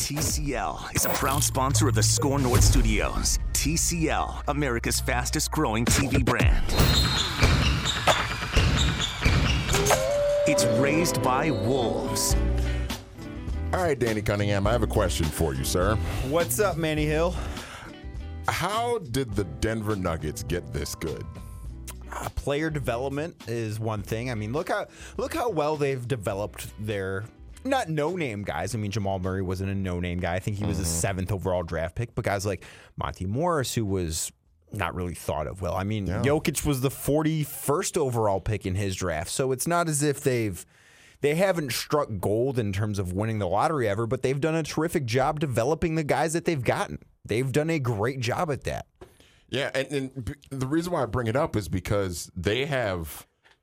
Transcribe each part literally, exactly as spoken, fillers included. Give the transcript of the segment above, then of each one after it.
T C L is a proud sponsor of the Score North Studios. T C L, America's fastest growing T V brand. It's raised by wolves. All right, Danny Cunningham, I have a question for you, sir. What's up, Manny Hill? How did the Denver Nuggets get this good? Uh, player development is one thing. I mean, look how look how well they've developed their not no-name guys. I mean, Jamal Murray wasn't a no-name guy. I think he was mm-hmm. a seventh overall draft pick. But guys like Monty Morris, who was not really thought of well. I mean, yeah. Jokic was the forty-first overall pick in his draft. So it's not as if they've they haven't struck gold in terms of winning the lottery ever, but they've done a terrific job developing the guys that they've gotten. They've done a great job at that. Yeah, and, and the reason why I bring it up is because they have,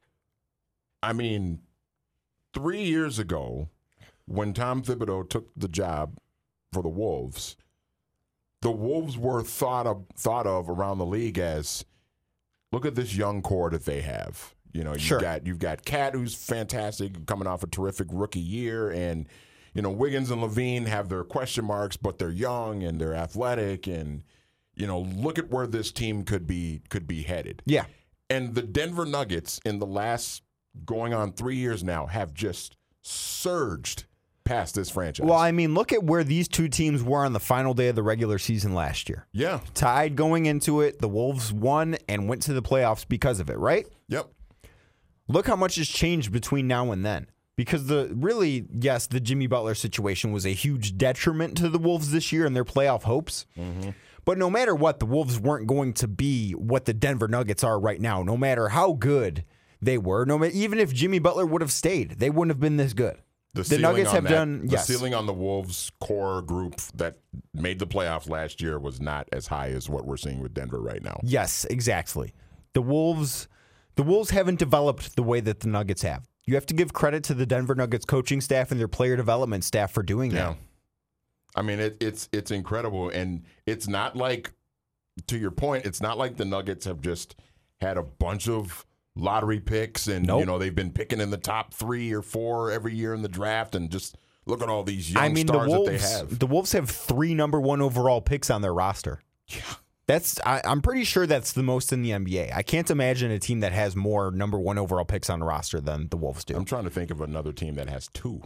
I mean, three years ago, when Tom Thibodeau took the job for the Wolves, the Wolves were thought of thought of around the league as, look at this young core that they have. You know, you've sure. got you've got Cat, who's fantastic, coming off a terrific rookie year, and you know Wiggins and Levine have their question marks, but they're young and they're athletic, and you know, look at where this team could be could be headed. Yeah, and the Denver Nuggets in the last going on three years now have just surged past this franchise. Well, I mean, look at where these two teams were on the final day of the regular season last year. Yeah. Tied going into it. The Wolves won and went to the playoffs because of it, right? Yep. Look how much has changed between now and then. Because the really, yes, the Jimmy Butler situation was a huge detriment to the Wolves this year and their playoff hopes. Mm-hmm. But no matter what, the Wolves weren't going to be what the Denver Nuggets are right now, no matter how good they were. No, even if Jimmy Butler would have stayed, they wouldn't have been this good. The, the Nuggets have that, done, the yes. The ceiling on the Wolves core group that made the playoffs last year was not as high as what we're seeing with Denver right now. Yes, exactly. The Wolves, the Wolves haven't developed the way that the Nuggets have. You have to give credit to the Denver Nuggets coaching staff and their player development staff for doing yeah. that. I mean, it, it's it's incredible, and it's not like, to your point, it's not like the Nuggets have just had a bunch of lottery picks and nope. you know they've been picking in the top three or four every year in the draft, and just look at all these young I mean, stars the Wolves, that they have. The Wolves have three number one overall picks on their roster. Yeah. That's I, I'm pretty sure that's the most in the N B A. I can't imagine a team that has more number one overall picks on the roster than the Wolves do. I'm trying to think of another team that has two.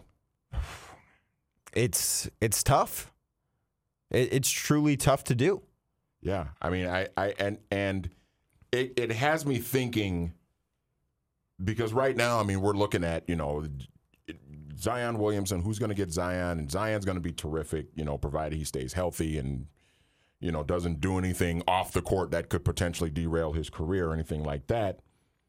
It's it's tough. It, it's truly tough to do. Yeah, I mean, I, I and and it it has me thinking, because right now, I mean, we're looking at, you know, Zion Williamson, who's going to get Zion, and Zion's going to be terrific, you know, provided he stays healthy and, you know, doesn't do anything off the court that could potentially derail his career or anything like that.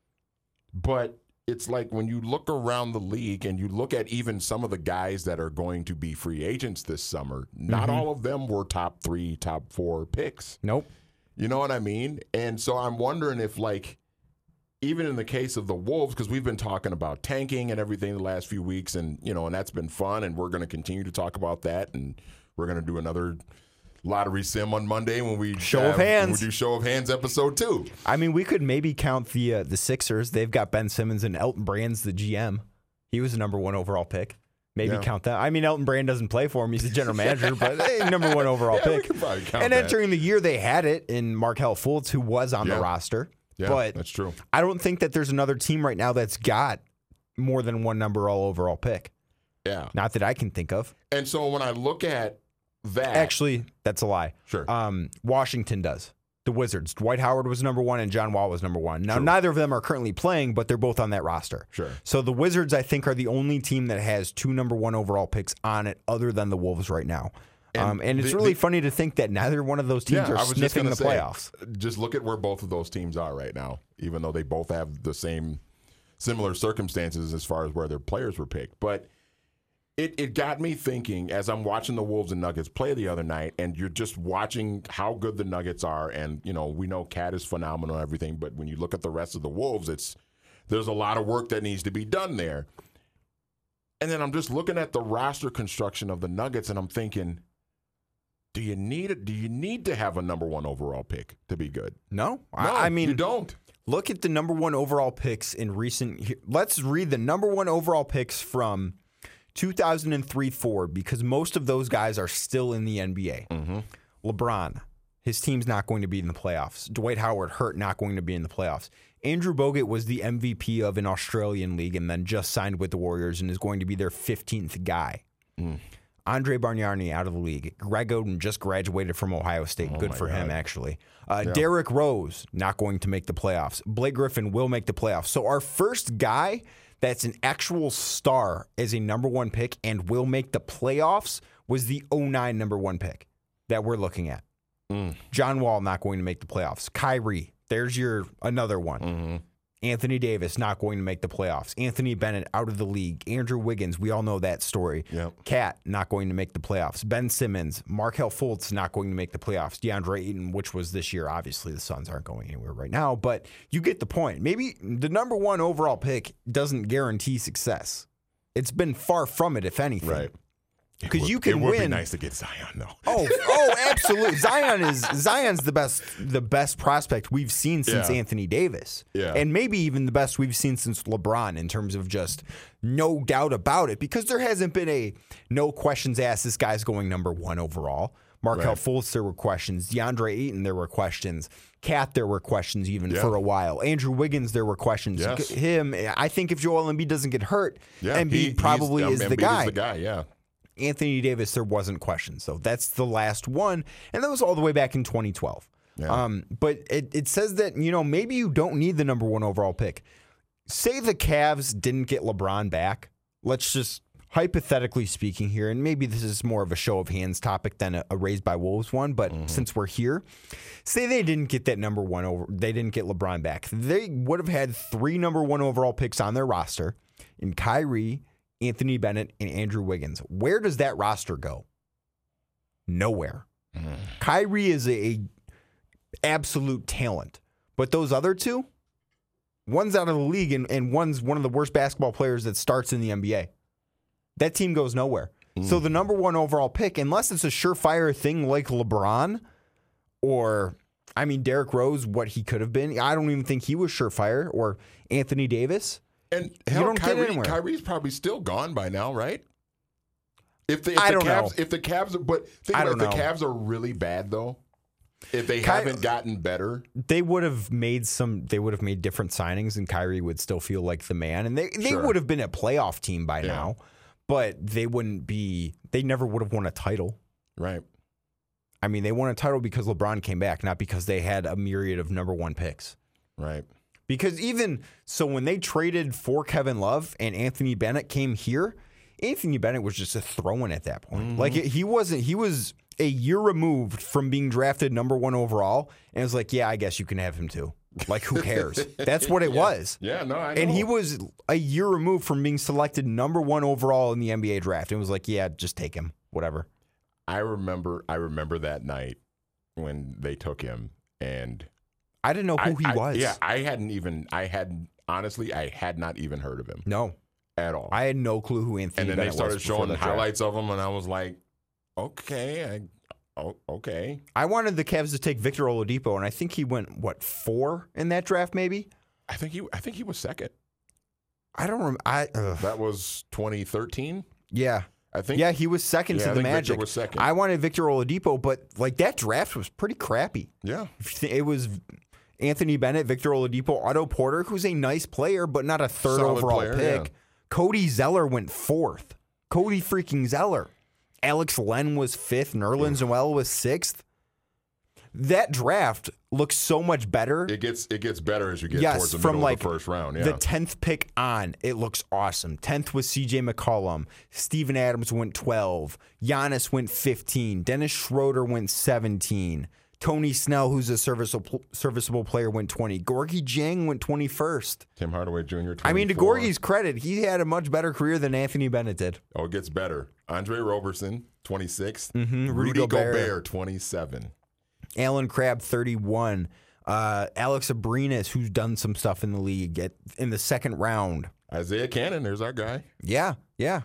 But it's like when you look around the league and you look at even some of the guys that are going to be free agents this summer, not mm-hmm. all of them were top three, top four picks. Nope. You know what I mean? And so I'm wondering if, like, even in the case of the Wolves, because we've been talking about tanking and everything the last few weeks, and, you know, and that's been fun, and we're going to continue to talk about that, and we're going to do another lottery sim on Monday when we show have, of hands. When we do show of hands episode two. I mean, we could maybe count the uh, the Sixers. They've got Ben Simmons and Elton Brand's the G M. He was the number one overall pick. Maybe yeah. count that. I mean, Elton Brand doesn't play for him. He's the general manager, but hey, number one overall yeah, pick. We could probably count and that. entering the year, they had it in Markelle Fultz, who was on yeah. the roster. Yeah, but that's true. I don't think that there's another team right now that's got more than one number all overall pick. Yeah. Not that I can think of. And so when I look at that. Actually, that's a lie. Sure. Um, Washington does. The Wizards. Dwight Howard was number one and John Wall was number one. Now, True. neither of them are currently playing, but they're both on that roster. Sure. So the Wizards, I think, are the only team that has two number one overall picks on it other than the Wolves right now. And, um, and it's the, really the, funny to think that neither one of those teams yeah, are sniffing the say, playoffs. Just look at where both of those teams are right now, even though they both have the same similar circumstances as far as where their players were picked. But it, it got me thinking as I'm watching the Wolves and Nuggets play the other night, and you're just watching how good the Nuggets are. And, you know, we know Cat is phenomenal and everything, but when you look at the rest of the Wolves, it's there's a lot of work that needs to be done there. And then I'm just looking at the roster construction of the Nuggets, and I'm thinking, do you need it? Do you need to have a number one overall pick to be good? No, no I, I mean you don't. Look at the number one overall picks in recent. Let's read the number one overall picks from two thousand three forward, because most of those guys are still in the N B A. Mm-hmm. LeBron, his team's not going to be in the playoffs. Dwight Howard, hurt, not going to be in the playoffs. Andrew Bogut was the M V P of an Australian league and then just signed with the Warriors and is going to be their fifteenth guy. Mm. Andre Bargnani out of the league. Greg Oden just graduated from Ohio State. Oh Good for God. him, actually. Uh, Yeah. Derrick Rose, not going to make the playoffs. Blake Griffin will make the playoffs. So our first guy that's an actual star as a number one pick and will make the playoffs was the oh nine number one pick that we're looking at. Mm. John Wall not going to make the playoffs. Kyrie, there's your another one. Mm-hmm. Anthony Davis not going to make the playoffs. Anthony Bennett out of the league. Andrew Wiggins, we all know that story. Yep. Cat not going to make the playoffs. Ben Simmons, Markelle Fultz not going to make the playoffs. DeAndre Ayton, which was this year. Obviously, the Suns aren't going anywhere right now, but you get the point. Maybe the number one overall pick doesn't guarantee success. It's been far from it, if anything. Right. Because you It can would win. be nice to get Zion, though. Oh, oh, absolutely. Zion is Zion's the best the best prospect we've seen since Yeah. Anthony Davis. Yeah. And maybe even the best we've seen since LeBron in terms of just no doubt about it, because there hasn't been a no questions asked, this guy's going number one overall. Markelle Right. Fultz, there were questions. DeAndre Ayton, there were questions. Cat, there were questions even Yeah. for a while. Andrew Wiggins, there were questions. Yes. Him, I think if Joel Embiid doesn't get hurt, Yeah, Embiid he- probably he's- is um, the Embiid guy. Is the guy, yeah. Anthony Davis, there wasn't question. So that's the last one. And that was all the way back in twenty twelve. Yeah. Um, but it, it says that, you know, maybe you don't need the number one overall pick. Say the Cavs didn't get LeBron back. Let's just, hypothetically speaking here, and maybe this is more of a show of hands topic than a, a Raised by Wolves one, but Mm-hmm. since we're here, say they didn't get that number one over, they didn't get LeBron back. They would have had three number one overall picks on their roster in Kyrie, Anthony Bennett, and Andrew Wiggins. Where does that roster go? Nowhere. Mm. Kyrie is a, a absolute talent, but those other two, one's out of the league and, and one's one of the worst basketball players that starts in the N B A. That team goes nowhere. Mm. So the number one overall pick, unless it's a surefire thing like LeBron or, I mean, Derrick Rose, what he could have been, I don't even think he was surefire, or Anthony Davis. And hell, don't get Kyrie, anywhere. Kyrie's probably still gone by now, right? If the, if I the don't Cavs, know. If the Cavs, are, but think I about it, don't if the know. Cavs are really bad though, if they Ky- haven't gotten better, They would have made some. They would have made different signings, and Kyrie would still feel like the man. And they, they Sure. would have been a playoff team by Yeah. now, but they wouldn't be. They never would have won a title. right? I mean, they won a title because LeBron came back, not because they had a myriad of number one picks. Right. Because even so, when they traded for Kevin Love and Anthony Bennett came here, Anthony Bennett was just a throw-in at that point. Mm-hmm. Like he wasn't. He was a year removed from being drafted number one overall, and it was like, yeah, I guess you can have him too. Like, who cares? That's what it was. Yeah, no, I know. And he was a year removed from being selected number one overall in the N B A draft. And it was like, yeah, just take him, whatever. I remember. I remember that night when they took him, and I didn't know who I, he I- was. Yeah, I hadn't even. I had honestly, I had not even heard of him No, at all. I had no clue who Anthony and then Bennett they started was before showing the draft. highlights of him, and I was like, okay, I, oh, okay. I wanted the Cavs to take Victor Oladipo, and I think he went, what, four in that draft, maybe? I think he. I think he was second. I don't remember. I, ugh. That was twenty thirteen. Yeah. I think. Yeah, he was second Yeah, to I the think Victor Magic. was second. I wanted Victor Oladipo, but like that draft was pretty crappy. Yeah. It was Anthony Bennett, Victor Oladipo, Otto Porter, who's a nice player, but not a third Solid overall player, pick. yeah. Cody Zeller went fourth. Cody freaking Zeller. Alex Len was fifth. Nerlens Noel was sixth. That draft looks so much better. It gets it gets better as you get Yes, towards the from middle like of the first round. Yeah. the tenth pick on, it looks awesome. tenth was C J McCollum. Steven Adams went twelve. Giannis went fifteen. Dennis Schroeder went seventeen. Tony Snell, who's a serviceable serviceable player, went twenty. Gorgie Jang went twenty-first. Tim Hardaway Junior I mean, to twenty-four. Gorgie's credit, he had a much better career than Anthony Bennett did. Oh, it gets better. Andre Roberson, twenty-six. Mhm, Rudy Rudy Gobert. Gobert, twenty-seven. Alan Crabb, thirty-one. Uh, Alex Abrinas, who's done some stuff in the league, at, in the second round. Isaiah Cannon, there's our guy. Yeah, yeah.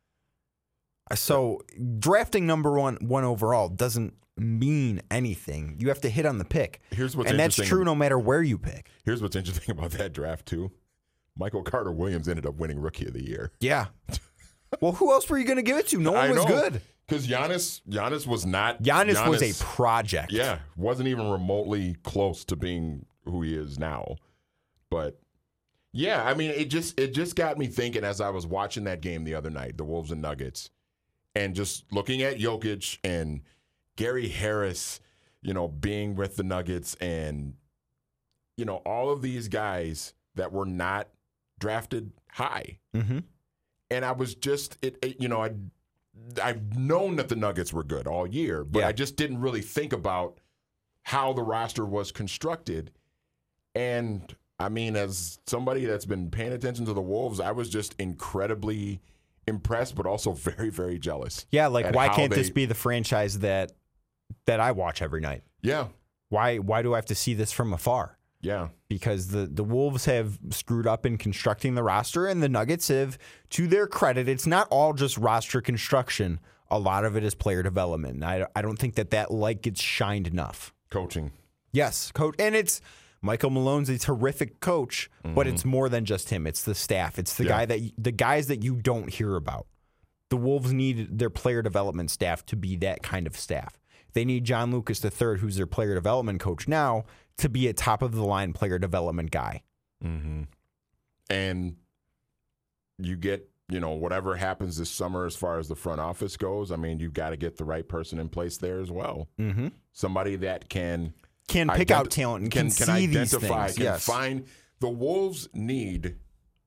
So drafting number one one overall doesn't mean anything. You have to hit on the pick. Here's what's and that's interesting. true no matter where you pick. Here's what's interesting about that draft too. Michael Carter Williams ended up winning Rookie of the Year. Yeah. Well, who else were you going to give it to? No one I was know, good. Because Giannis, Giannis was not. Giannis, Giannis was a project. Yeah, wasn't even remotely close to being who he is now. But yeah, I mean, it just it just got me thinking as I was watching that game the other night, the Wolves and Nuggets, and just looking at Jokic and Gary Harris, you know, being with the Nuggets, and you know, all of these guys that were not drafted high. Mm-hmm. And I was just, it, it, you know, I, I've known that the Nuggets were good all year, but Yeah. I just didn't really think about how the roster was constructed. And I mean, as somebody that's been paying attention to the Wolves, I was just incredibly impressed, but also very, very jealous. Yeah, like at why how can't they- this be the franchise that that I watch every night? Yeah, Why why do I have to see this from afar? yeah. Because the, the Wolves have screwed up in constructing the roster, and the Nuggets have, to their credit, it's not all just roster construction. A lot of it is player development. And I, I don't think that that light gets shined enough. Coaching. Yes, coach. And it's Michael Malone's a terrific coach, but it's more than just him. It's the staff. It's the Yeah. guy that the guys that you don't hear about. The Wolves need their player development staff to be that kind of staff. They need John Lucas the third, who's their player development coach now, to be a top-of-the-line player development guy. Mm-hmm. And you get, you know, whatever happens this summer as far as the front office goes, I mean, you've got to get the right person in place there as well. Mm-hmm. Somebody that can Can pick identi- out talent and can, can, see these identify, things. can Yes. find. The Wolves need,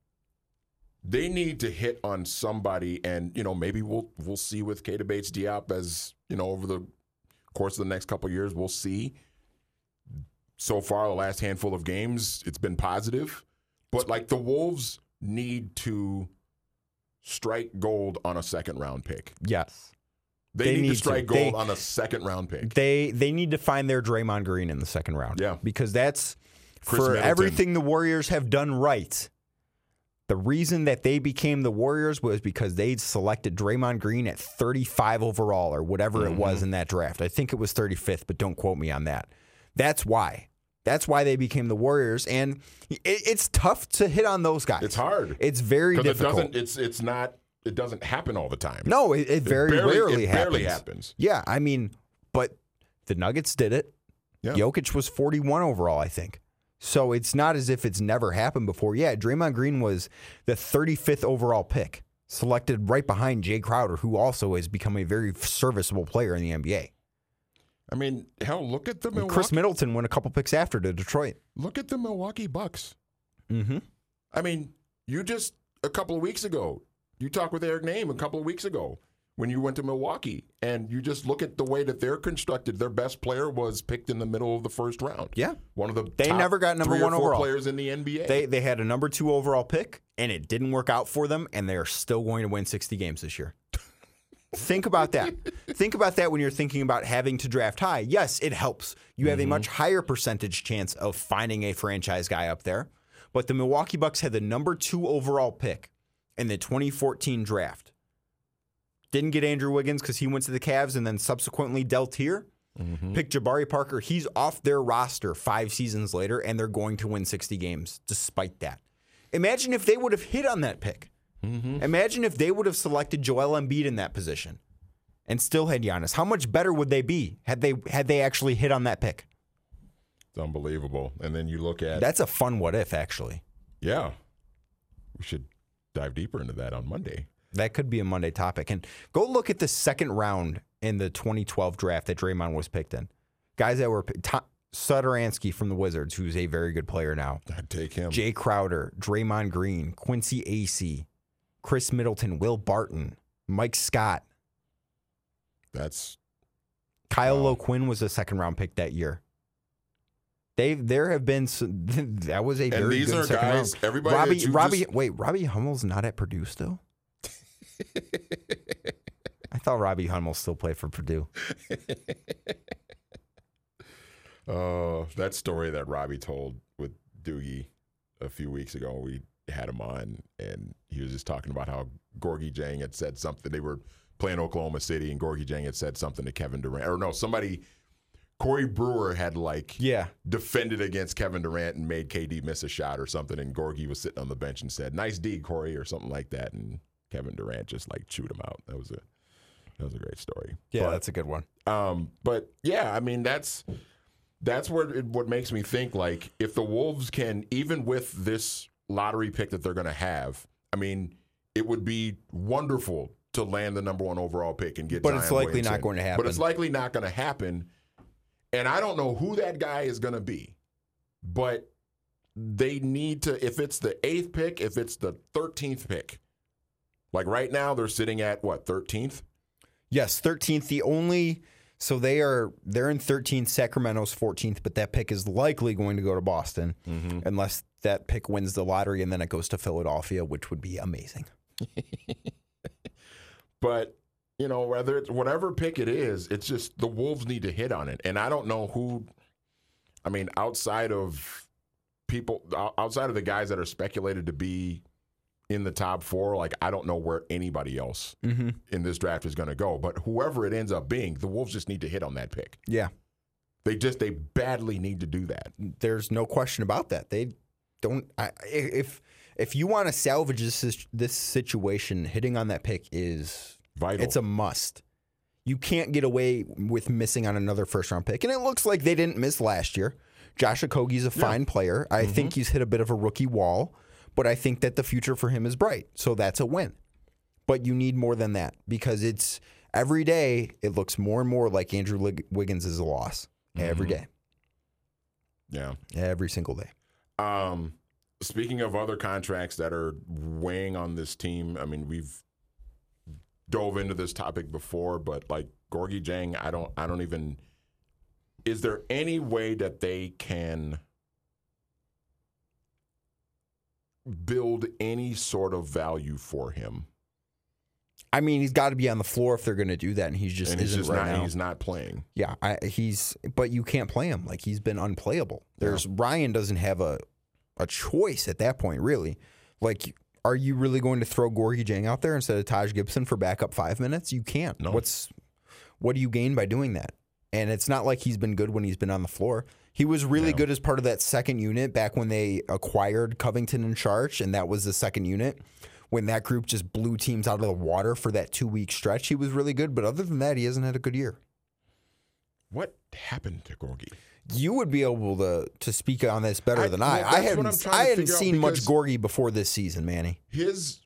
they need to hit on somebody, and, you know, maybe we'll we'll see with Keita Bates-Diop as, you know, over the course of the next couple of years, we'll see. So far, the last handful of games, it's been positive. But, like, the Wolves need to strike gold on a second-round pick. Yes. They, They need, need to to. strike gold They- on a second-round pick. They they need to find their Draymond Green in the second round. Yeah. Because that's Chris for Middleton. everything the Warriors have done right. The reason that they became the Warriors was because they selected Draymond Green at thirty-five overall or whatever it Mm-hmm. was in that draft. I think it was thirty-fifth, but don't quote me on that. That's why. That's why they became the Warriors, and it, it's tough to hit on those guys. It's hard. It's very Because it difficult. doesn't, it's, it's not, it doesn't happen all the time. No, it, it very barely- rarely it happens. barely happens. Yeah, I mean, but the Nuggets did it. Yeah. Jokic was forty-one overall, I think. So it's not as if it's never happened before. Yeah, Draymond Green was the thirty-fifth overall pick, selected right behind Jay Crowder, who also has become a very serviceable player in the N B A. I mean, hell, look at the And Milwaukee. Chris Middleton went a couple picks after to Detroit. Look at the Milwaukee Bucks. Mm-hmm. I mean, you just a couple of weeks ago, you talked with Eric Name a couple of weeks ago when you went to Milwaukee, and you just look at the way that they're constructed. Their best player was picked in the middle of the first round. Yeah. One of the They top never got number three or one four overall. players in the N B A. They they had a number two overall pick, and it didn't work out for them, and they are still going to win sixty games this year. Think about that. Think about that when you're thinking about having to draft high. Yes, it helps. You have Mm-hmm. a much higher percentage chance of finding a franchise guy up there. But the Milwaukee Bucks had the number two overall pick in the twenty fourteen draft. Didn't get Andrew Wiggins because he went to the Cavs and then subsequently dealt here. Mm-hmm. Picked Jabari Parker. He's off their roster five seasons later, and they're going to win sixty games despite that. Imagine if they would have hit on that pick. Mm-hmm. Imagine if they would have selected Joel Embiid in that position and still had Giannis. How much better would they be had they had they actually hit on that pick? It's unbelievable. And then you look at That's a fun what if, actually. yeah, we should dive deeper into that on Monday. That could be a Monday topic. And go look at the second round in the twenty twelve draft that Draymond was picked in. Guys that were Tom, Sudaransky from the Wizards, who's a very good player now. I'd take him. Jay Crowder, Draymond Green, Quincy Acey, Chris Middleton, Will Barton, Mike Scott. That's Kyle Wow. O'Quinn was a second round pick that year. They there have been some, that was a and very these good are second guys. round. Everybody, Robbie that you Robbie just- wait Robbie Hummel's not at Purdue still. I thought Robbie Hummel still played for Purdue. Uh, that story that Robbie told with Doogie a few weeks ago, we had him on, and he was just talking about how Gorgie Jang had said something. They were playing Oklahoma City, and Gorgie Jang had said something to Kevin Durant. Or no, somebody, Corey Brewer had like Yeah. defended against Kevin Durant and made K D miss a shot or something, and Gorgie was sitting on the bench and said, "Nice D, Corey," or something like that. And Kevin Durant just like chewed him out. That was a that was a great story. Yeah, but, that's a good one. Um, but yeah, I mean that's that's what it, what makes me think like if the Wolves can, even with this lottery pick that they're going to have, I mean, it would be wonderful to land the number one overall pick and get. But Zion it's likely Williamson. not going to happen. But it's likely not going to happen, and I don't know who that guy is going to be, but they need to. If it's the eighth pick, if it's the thirteenth pick, like right now they're sitting at what thirteenth. Yes, thirteenth. The only so they are they're in thirteenth. Sacramento's fourteenth, but that pick is likely going to go to Boston Mm-hmm. unless that pick wins the lottery and then it goes to Philadelphia, which would be amazing. But you know, whether it's whatever pick it is, it's just the Wolves need to hit on it, and I don't know who. I mean, outside of people, outside of the guys that are speculated to be in the top four, like I don't know where anybody else Mm-hmm. in this draft is going to go. But whoever it ends up being, the Wolves just need to hit on that pick. Yeah, They just they badly need to do that. there's no question about that. They don't. I, if if you want to salvage this this situation, hitting on that pick is Vital. It's a must. You can't get away with missing on another first round pick, and it looks like they didn't miss last year. Josh Okogie's a fine player. I Mm-hmm. think he's hit a bit of a rookie wall, but I think that the future for him is bright. So that's a win. But you need more than that because it's every day it looks more and more like Andrew Lig- Wiggins is a loss. Every Mm-hmm. day. Yeah. Every single day. Um, speaking of other contracts that are weighing on this team, I mean, we've dove into this topic before, but like Gorgui Dieng, I don't, I don't even. Is there any way that they can build any sort of value for him? I mean, he's got to be on the floor if they're going to do that, and he's just And he's isn't just right not. now. He's not playing. Yeah, I, he's. But you can't play him. Like he's been unplayable. There's Ryan doesn't have a a choice at that point, really. Like, are you really going to throw Gorgui Dieng out there instead of Taj Gibson for backup five minutes? You can't. No. What's what do you gain by doing that? And it's not like he's been good when he's been on the floor. He was really Yeah. good as part of that second unit back when they acquired Covington and Sharch, and that was the second unit. When that group just blew teams out of the water for that two-week stretch, he was really good. But other than that, he hasn't had a good year. What happened to Gorgui? You would be able to to speak on this better I- than well, I. that's I what I'm hadn't trying to I hadn't figure out seen much because- Gorgui before this season, Manny. His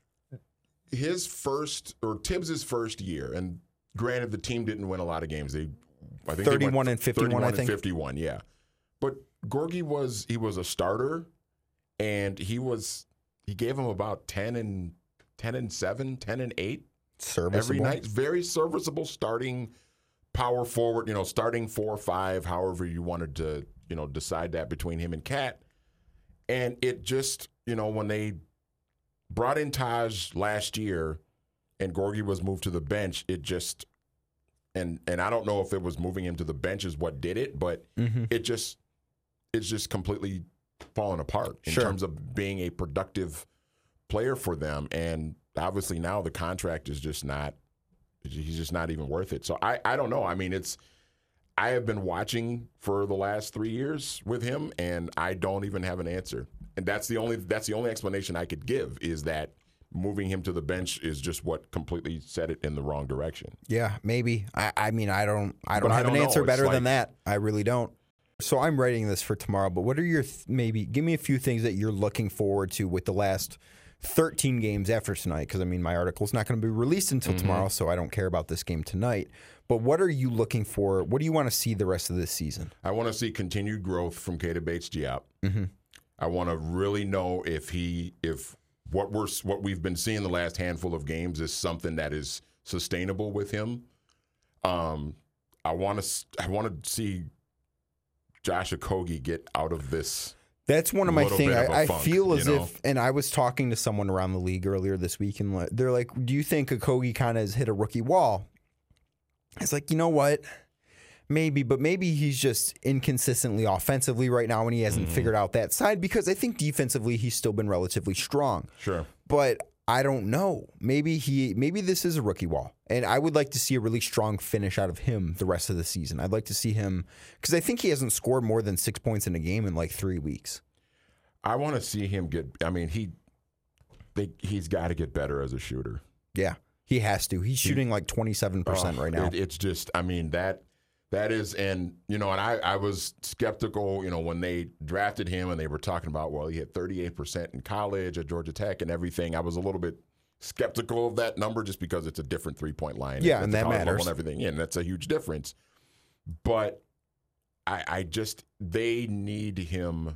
his first or Tibbs's first year, and granted, the team didn't win a lot of games. They I think they thirty-one went and fifty-one, thirty-one I and think. fifty-one, yeah. But Gorgui was he was a starter, and he was he gave him about ten and ten and seven, ten and eight Serviceable. every night. Very serviceable starting power forward. You know, starting four or five, however you wanted to you know decide that between him and Cat. And it just you know when they brought in Taj last year, and Gorgui was moved to the bench, it just and and I don't know if it was moving him to the bench is what did it, but Mm-hmm. it just it's just completely fallen apart in Sure. terms of being a productive player for them. And obviously now the contract is just not he's just not even worth it. So I I don't know. I mean it's I have been watching for the last three years with him, and I don't even have an answer. And that's the only that's the only explanation I could give is that moving him to the bench is just what completely set it in the wrong direction. Yeah, maybe. I, I mean, I don't. I don't But I have don't an know. answer It's better like- than that. I really don't. So I'm writing this for tomorrow. But what are your th- maybe? Give me a few things that you're looking forward to with the last thirteen games after tonight. Because I mean, my article's not going to be released until Mm-hmm. tomorrow, so I don't care about this game tonight. But what are you looking for? What do you want to see the rest of this season? I want to see continued growth from Keita Bates-Diop. Mm-hmm. I want to really know if he if what we're what we've been seeing the last handful of games is something that is sustainable with him. Um, I want to I want to see Josh Okogie get out of this. That's one of my Little things. bit of a I, I funk, feel as you know? if, and I was talking to someone around the league earlier this week, and li- they're like, "Do you think Okogie kind of has hit a rookie wall?" It's like, you know what? Maybe, but maybe he's just inconsistently offensively right now, and he hasn't Mm-hmm. figured out that side. Because I think defensively, he's still been relatively strong. Sure. But I don't know. Maybe he, maybe this is a rookie wall, and I would like to see a really strong finish out of him the rest of the season. I'd like to see him because I think he hasn't scored more than six points in a game in like three weeks. I want to see him get. I mean, he they, he's got to get better as a shooter. Yeah, he has to. He's shooting like twenty-seven percent Oh, right now. It, it's just, I mean, that that is, and, you know, and I, I was skeptical, you know, when they drafted him and they were talking about, well, he had thirty-eight percent in college at Georgia Tech and everything. I was a little bit skeptical of that number just because it's a different three-point line. Yeah, at and the that college level matters. And everything. Yeah, and that's a huge difference. But I, I just, they need him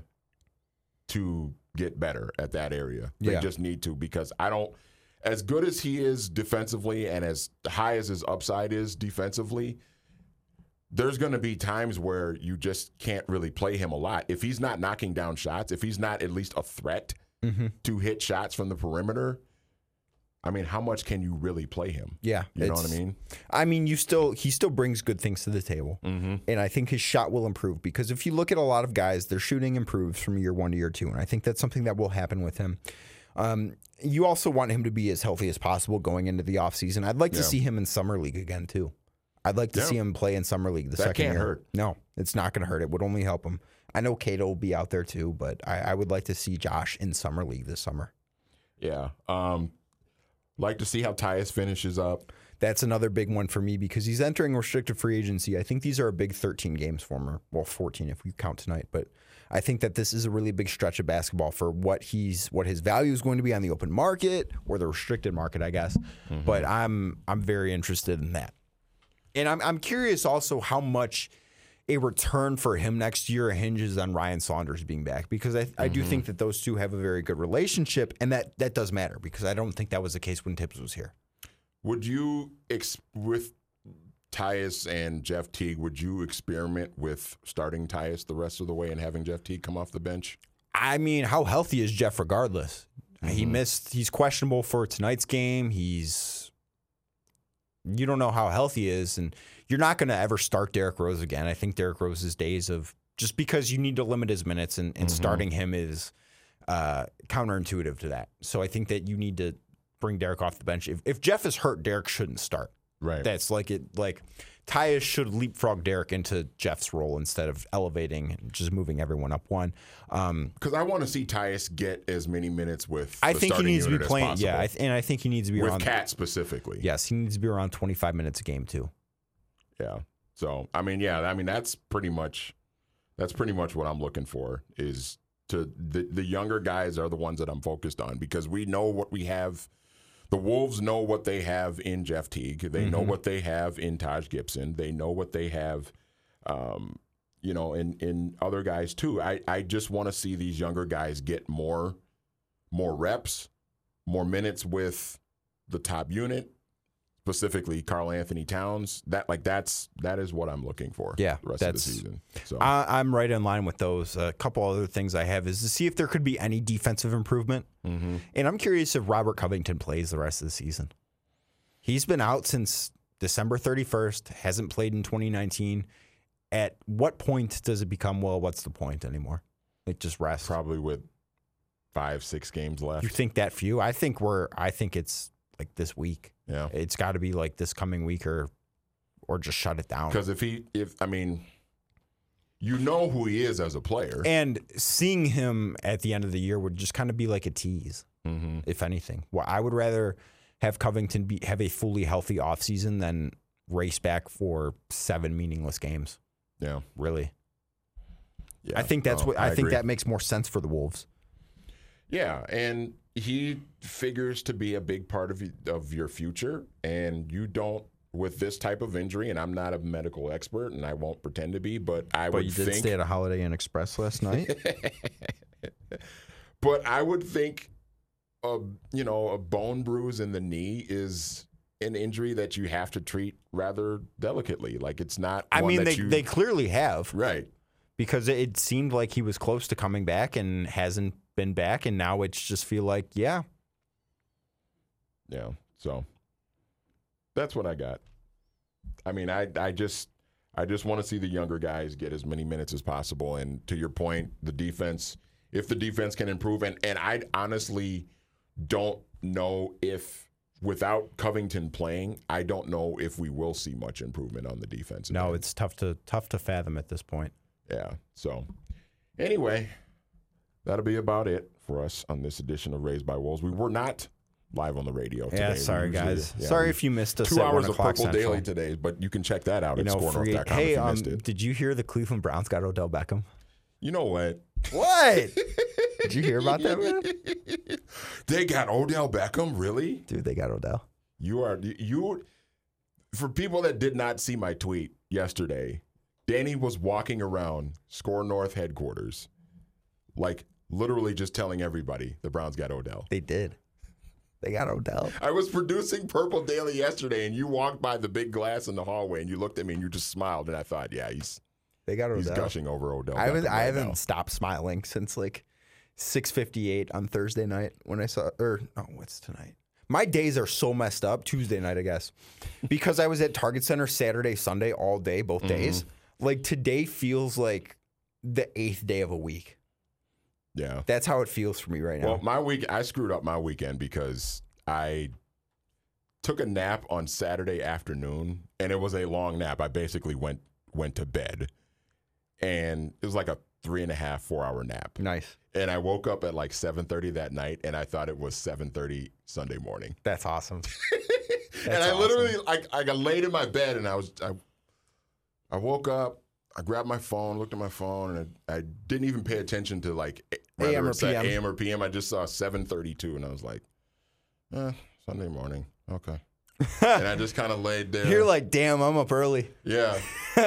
to get better at that area. They Yeah. just need to, because I don't, as good as he is defensively and as high as his upside is defensively, there's going to be times where you just can't really play him a lot. If he's not knocking down shots, if he's not at least a threat Mm-hmm. to hit shots from the perimeter, I mean, how much can you really play him? Yeah, You know what I it's- mean? I mean, you still he still brings good things to the table, Mm-hmm. and I think his shot will improve because if you look at a lot of guys, their shooting improves from year one to year two, and I think that's something that will happen with him. Um, you also want him to be as healthy as possible going into the offseason. I'd like to Yeah. see him in summer league again too. I'd like to Yeah. see him play in summer league the That second can't year. hurt. No, it's not going to hurt. It would only help him. I know Cato will be out there too, but I, I would like to see Josh in summer league this summer. Yeah. Um, like to see how Tyus finishes up. That's another big one for me because he's entering restricted free agency. I think these are a big thirteen games for him, or well, fourteen if we count tonight. But I think that this is a really big stretch of basketball for what he's what his value is going to be on the open market or the restricted market, I guess. Mm-hmm. But I'm I'm very interested in that, and I'm I'm curious also how much a return for him next year hinges on Ryan Saunders being back because I, I do think that those two have a very good relationship, and that that does matter because I don't think that was the case when Tibbs was here. Would you, ex- with Tyus and Jeff Teague, would you experiment with starting Tyus the rest of the way and having Jeff Teague come off the bench? I mean, how healthy is Jeff regardless? He missed, he's questionable for tonight's game. He's, you don't know how healthy he is, and you're not going to ever start Derrick Rose again. I think Derrick Rose's days of, just because you need to limit his minutes and, and starting him is uh, counterintuitive to that. So I think that you need to bring Derrick off the bench. If, if Jeff is hurt, Derrick shouldn't start. Right. That's like it. Like Tyus should leapfrog Derrick into Jeff's role instead of elevating and just moving everyone up one. Um, Because I want to see Tyus get as many minutes with I the think he starting needs to be unit as playing. possible. Yeah, I th- and I think he needs to be with around. Cat specifically. Yes, he needs to be around twenty-five minutes a game too. Yeah. So I mean, yeah, I mean that's pretty much that's pretty much what I'm looking for is to the the younger guys are the ones that I'm focused on because we know what we have. The Wolves know what they have in Jeff Teague. They Mm-hmm. know what they have in Taj Gibson. They know what they have, um, you know, in, in other guys too. I, I just want to see these younger guys get more more reps, more minutes with the top unit, specifically Karl Anthony Towns. That like that's that is what I'm looking for. Yeah, the rest that's- of the season. So I, I'm right in line with those. A couple other things I have is to see if there could be any defensive improvement. mhm. And I'm curious if Robert Covington plays the rest of the season. He's been out since December thirty-first, hasn't played in twenty nineteen. At what point does it become, well, what's the point anymore? Like just rest. probably with five six games left. You think that few? I think we're I think it's like this week. Yeah. It's got to be like this coming week or or just shut it down. Because if he, if I mean, you know who he is as a player. And seeing him at the end of the year would just kind of be like a tease, Mm-hmm. if anything. Well, I would rather have Covington be have a fully healthy offseason than race back for seven meaningless games. Yeah, Really, yeah. I think that's No, what I, think agree. that makes more sense for the Wolves. Yeah, and he figures to be a big part of y- of your future, and you don't with this type of injury. And I'm not a medical expert, and I won't pretend to be, but I But would you did think. stay at a Holiday Inn Express last night. But I would think, a you know, a bone bruise in the knee is an injury that you have to treat rather delicately. Like it's not. I one mean, that they you, they clearly have right. because it seemed like he was close to coming back and hasn't been back, and now it's just feel like yeah, Yeah. So that's what I got. I mean, I I just I just want to see the younger guys get as many minutes as possible. And to your point, the defense, if the defense can improve, and, and I honestly don't know if without Covington playing, I don't know if we will see much improvement on the defense. no, it's tough to tough to fathom at this point. Yeah. So anyway, that'll be about it for us on this edition of Raised by Wolves. We were not live on the radio today. Yeah, We sorry usually- guys. yeah, sorry we- if you missed us. Two at hours one of o'clock Purple Central. Daily today, but you can check that out You at know, score north free, dot com hey, if you um, missed it. did you hear the Cleveland Browns got Odell Beckham? You know what? What? Did you hear about that, man? They got Odell Beckham, really? Dude, they got Odell. You are you. For people that did not see my tweet yesterday, Danny was walking around Score North headquarters, like literally just telling everybody the Browns got Odell. They did. They got Odell. I was producing Purple Daily yesterday, and you walked by the big glass in the hallway, and you looked at me, and you just smiled, and I thought, yeah, he's They got Odell. he's gushing over Odell. I haven't. Beckham I right haven't now. stopped smiling since like six fifty-eight on Thursday night when I saw. Or oh, what's tonight? My days are so messed up. Tuesday night, I guess, because I was at Target Center Saturday, Sunday all day, both Mm-hmm. days. Like today feels like the eighth day of a week. Yeah. That's how it feels for me right now. Well, my week, I screwed up my weekend because I took a nap on Saturday afternoon, and it was a long nap. I basically went went to bed, and it was like a three and a half, four hour nap. Nice. And I woke up at like seven thirty that night, and I thought it was seven thirty Sunday morning. That's awesome. and That's I awesome. literally, I, I got laid in my bed, and I was, I, I woke up, I grabbed my phone, looked at my phone, and I, I didn't even pay attention to like whether A M or it said P M. A M or P M. I just saw seven thirty-two, and I was like, eh, Sunday morning, okay. And I just kind of laid there. You're like, damn, I'm up early. Yeah.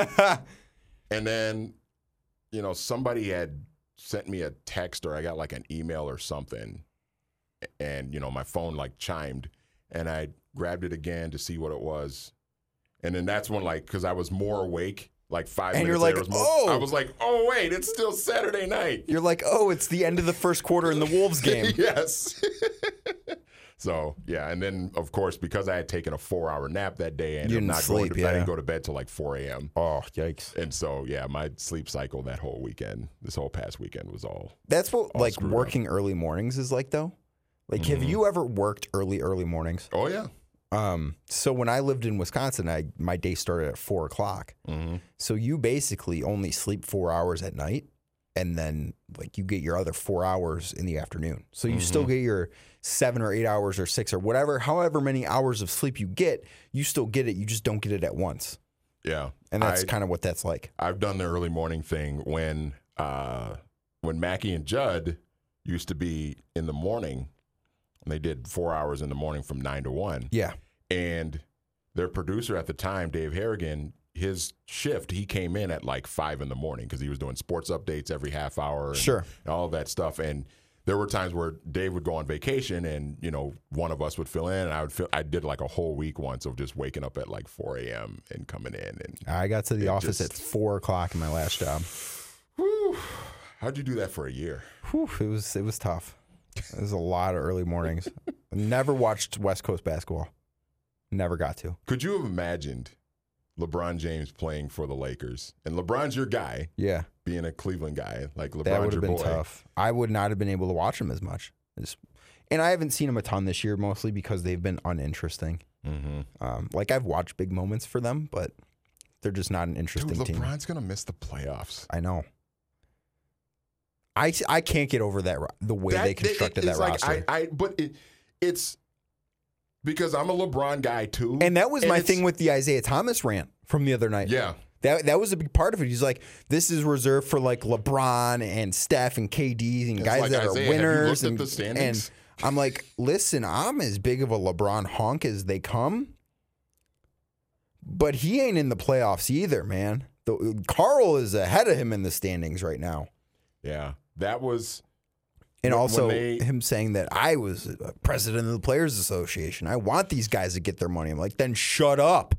And then, you know, somebody had sent me a text or I got like an email or something. And, you know, my phone like chimed and I grabbed it again to see what it was. And then that's when like, because I was more awake, like five And minutes you're like, later. I was, more, oh. I was like, oh, wait, it's still Saturday night. You're like, oh, it's the end of the first quarter in the Wolves game. Yes. So, yeah. And then, of course, because I had taken a four hour nap that day and You I'm didn't not going sleep, to, I yeah. didn't go to bed till like four a.m. Oh, yikes. And so, yeah, my sleep cycle that whole weekend, this whole past weekend was all. That's what all like screwed working early mornings is like, though. Like, have Mm-hmm. you ever worked early, early mornings? Oh, yeah. Um, so when I lived in Wisconsin, I my day started at four o'clock. Mm-hmm. So you basically only sleep four hours at night, and then like you get your other four hours in the afternoon. So you still Mm-hmm. get your seven or eight hours or six or whatever, however many hours of sleep you get, you still get it. You just don't get it at once, Yeah. and that's I, kind of what that's like. I've done the early morning thing when uh, when Mackie and Judd used to be in the morning. And they did four hours in the morning from nine to one. Yeah. And their producer at the time, Dave Harrigan, his shift, he came in at like five in the morning because he was doing sports updates every half hour and, Sure. and all of that stuff. And there were times where Dave would go on vacation and, you know, one of us would fill in and I would feel I did like a whole week once of just waking up at like four a.m. and coming in. And I got to the It office just- at four o'clock in my last job. whew, how'd you do that for a year? Whew, it was it was tough. It was a lot of early mornings. Never watched West Coast basketball. Never got to. Could you have imagined LeBron James playing for the Lakers? And LeBron's your guy, Yeah, being a Cleveland guy. Like LeBron's that would your have been boy. tough. I would not have been able to watch him as much. It's- and I haven't seen him a ton this year, mostly because they've been uninteresting. Mm-hmm. Um, like I've watched big moments for them, but they're just not an interesting Dude, team. LeBron's going to miss the playoffs. I know. I, I can't get over that ro- the way That- they it- constructed it's that like, roster. I, I, but it, it's because I'm a LeBron guy too. and that was and my it's- thing with the Isaiah Thomas rant from the other night. Yeah. That that was a big part of it. He's like, this is reserved for like LeBron and Steph and K D and It's guys like, that Isaiah, are have you winners. looked at and, the standings? and I'm like, listen, I'm as big of a LeBron honk as they come, but he ain't in the playoffs either, man. The, Carl is ahead of him in the standings right now. Yeah. That was. And When- also when they- him saying that I was a president of the Players Association. I want these guys to get their money. I'm like, then shut up.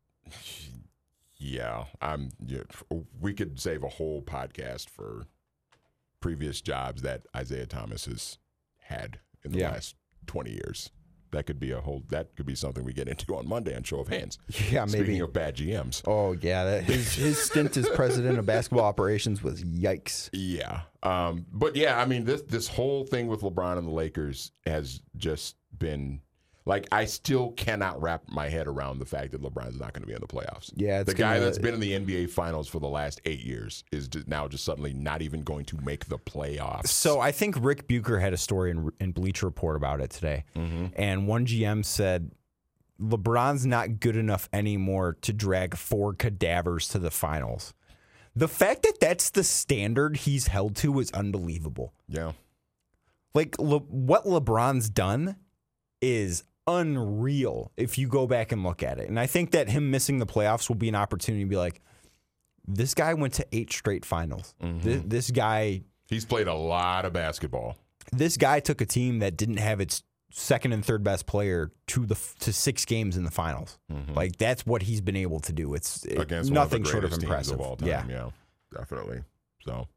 Yeah. I'm. Yeah, we could save a whole podcast for previous jobs that Isaiah Thomas has had in the Yeah. last twenty years. That could be a whole. That could be something we get into on Monday on Show of Hands. Yeah, maybe. Speaking of bad G Ms. Oh, yeah. That, his, his stint as president of basketball operations was yikes. Yeah. Um, but yeah, I mean, this this whole thing with LeBron and the Lakers has just been Like, I still cannot wrap my head around the fact that LeBron's not going to be in the playoffs. Yeah, it's the guy gonna, that's been in the N B A Finals for the last eight years is just now just suddenly not even going to make the playoffs. So I think Rick Bucher had a story in, in Bleacher Report about it today, mm-hmm. and one G M said LeBron's not good enough anymore to drag four cadavers to the finals. The fact that that's the standard he's held to is unbelievable. Yeah. Like, Le- what LeBron's done is unreal if you go back and look at it. And I think that him missing the playoffs will be an opportunity to be like, this guy went to eight straight finals. Mm-hmm. This, this guy... He's played a lot of basketball. This guy took a team that didn't have its second and third best player to the to six games in the finals. Mm-hmm. Like, that's what he's been able to do. It's it, Against nothing one of the short of greatest impressive. teams of all time. Yeah. yeah, definitely. So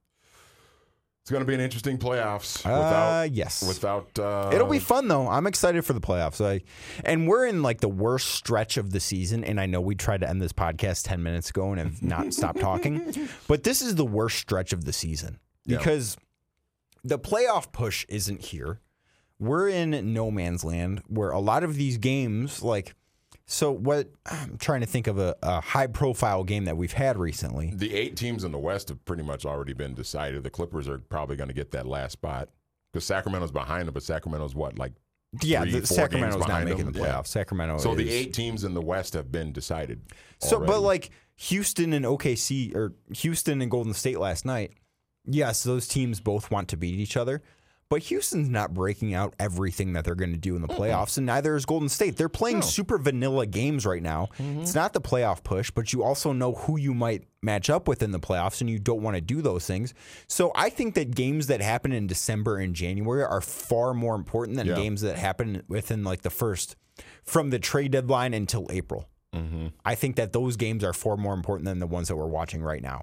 it's going to be an interesting playoffs. Uh, Without, yes. Without uh, It'll be fun though. I'm excited for the playoffs. Like, and we're in like the worst stretch of the season. And I know we tried to end this podcast ten minutes ago and have not stopped talking, but this is the worst stretch of the season because yeah. the playoff push isn't here. We're in no man's land where a lot of these games, like, so what I'm trying to think of a, a high profile game that we've had recently. The eight teams in the West have pretty much already been decided. The Clippers are probably going to get that last spot because Sacramento's behind them, but Sacramento's what, like yeah, three, the, four Sacramento's games not behind making them? the playoffs. Yeah. Sacramento. So is, the eight teams in the West have been decided. So, already. but like Houston and O K C or Houston and Golden State last night, yes, those teams both want to beat each other. But Houston's not breaking out everything that they're going to do in the playoffs, mm-hmm. and neither is Golden State. They're playing no. super vanilla games right now. Mm-hmm. It's not the playoff push, but you also know who you might match up with in the playoffs, and you don't want to do those things. So I think that games that happen in December and January are far more important than yeah. games that happen within like the first, from the trade deadline until April. Mm-hmm. I think that those games are far more important than the ones that we're watching right now.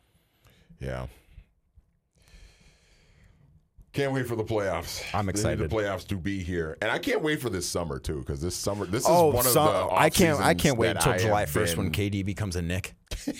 Yeah. Can't wait for the playoffs. I'm excited. The playoffs to be here, and I can't wait for this summer too, because this summer, this is oh, one of so, the. I can't. I can't wait until I July first been... when K D becomes a Knick.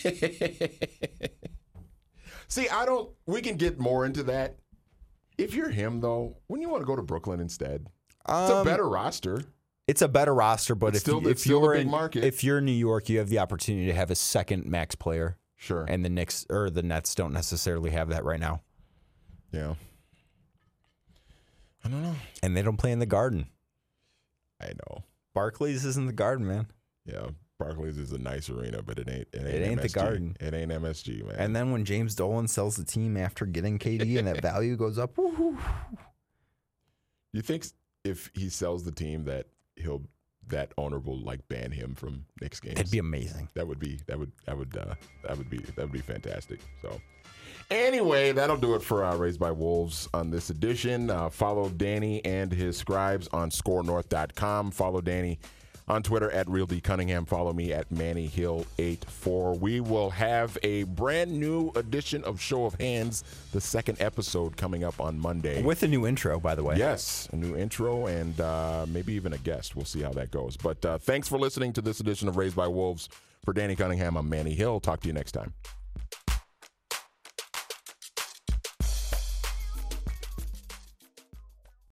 See, I don't. We can get more into that. If you're him, though, wouldn't you want to go to Brooklyn instead? Um, it's a better roster. It's a better roster, but it's if, still, you, if still you're a big in, market. if you're in New York, you have the opportunity to have a second max player. Sure. And the Knicks or the Nets don't necessarily have that right now. Yeah. I don't know. And they don't play in the Garden. I know. Barclays isn't the Garden, man. Yeah, Barclays is a nice arena, but it ain't. It ain't, it ain't the Garden. It ain't M S G, man. And then when James Dolan sells the team after getting K D and that value goes up, woo-hoo. You think if he sells the team that he'll that owner will like ban him from Knicks games? That'd be amazing. That would be that would that would uh, that would be that would be fantastic. So. Anyway, that'll do it for uh, Raised by Wolves on this edition. Uh, follow Danny and his scribes on score north dot com. Follow Danny on Twitter at Real D Cunningham. Follow me at Manny Hill eighty-four. We will have a brand new edition of Show of Hands, the second episode coming up on Monday. With a new intro, by the way. Yes, a new intro and uh, maybe even a guest. We'll see how that goes. But uh, thanks for listening to this edition of Raised by Wolves. For Danny Cunningham, I'm Manny Hill. Talk to you next time.